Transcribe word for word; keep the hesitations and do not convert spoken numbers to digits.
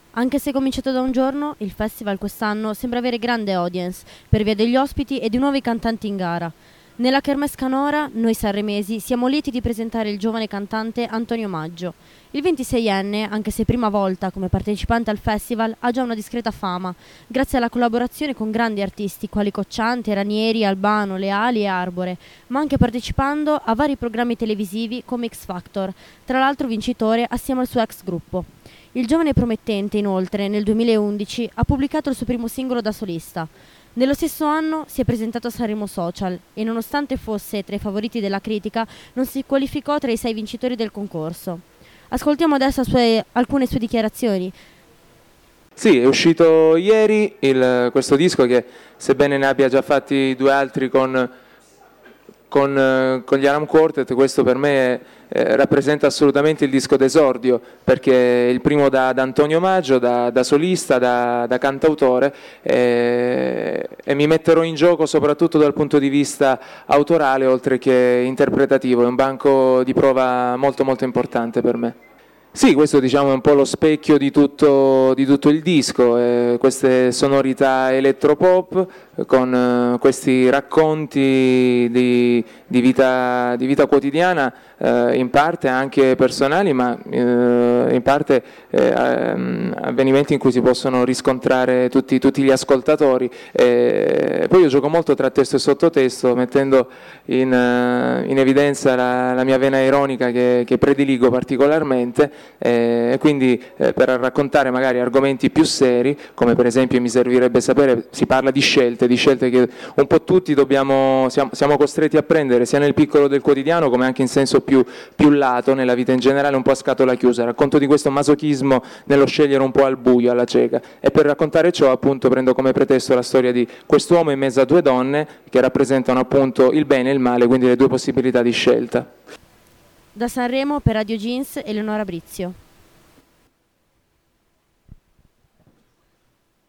Anche se cominciato da un giorno, il festival quest'anno sembra avere grande audience per via degli ospiti e di nuovi cantanti in gara. Nella Kermesse Canora, noi sanremesi siamo lieti di presentare il giovane cantante Antonio Maggio. Il ventiseienne, anche se prima volta come partecipante al festival, ha già una discreta fama, grazie alla collaborazione con grandi artisti quali Cocciante, Ranieri, Albano, Leali e Arbore, ma anche partecipando a vari programmi televisivi come X Factor, tra l'altro vincitore assieme al suo ex gruppo. Il giovane promettente, inoltre, nel duemilaundici ha pubblicato il suo primo singolo da solista. Nello stesso anno si è presentato a Sanremo Social e, nonostante fosse tra i favoriti della critica, non si qualificò tra i sei vincitori del concorso. Ascoltiamo adesso sue, alcune sue dichiarazioni. Sì, è uscito ieri il, questo disco che, sebbene ne abbia già fatti due altri con, con, con gli Aram Quartet, questo per me eh, rappresenta assolutamente il disco d'esordio, perché è il primo da, da Antonio Maggio, da, da solista, da, da cantautore, eh, e mi metterò in gioco soprattutto dal punto di vista autorale oltre che interpretativo. È un banco di prova molto molto importante per me. Sì, questo diciamo è un po' lo specchio di tutto, di tutto il disco, eh, queste sonorità elettropop con eh, questi racconti di, di, vita, di vita quotidiana, eh, in parte anche personali, ma eh, in parte eh, avvenimenti in cui si possono riscontrare tutti, tutti gli ascoltatori. Eh, poi io gioco molto tra testo e sottotesto, mettendo in, in evidenza la, la mia vena ironica che, che prediligo particolarmente. E quindi eh, per raccontare magari argomenti più seri, come per esempio mi servirebbe sapere, si parla di scelte, di scelte che un po' tutti dobbiamo, siamo, siamo costretti a prendere, sia nel piccolo del quotidiano come anche in senso più, più lato, nella vita in generale, un po' a scatola chiusa. Racconto di questo masochismo nello scegliere un po' al buio, alla cieca, e per raccontare ciò appunto prendo come pretesto la storia di quest'uomo in mezzo a due donne che rappresentano appunto il bene e il male, quindi le due possibilità di scelta. Da Sanremo per Radio Jeans, Eleonora Brizio.